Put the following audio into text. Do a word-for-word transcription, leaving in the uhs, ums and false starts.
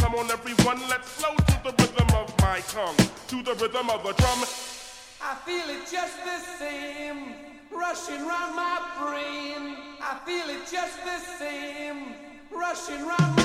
Come on everyone, let's flow to the rhythm of my tongue, to the rhythm of the drum. I feel it just the same, rushing round my brain. I feel it just the same, rushing round my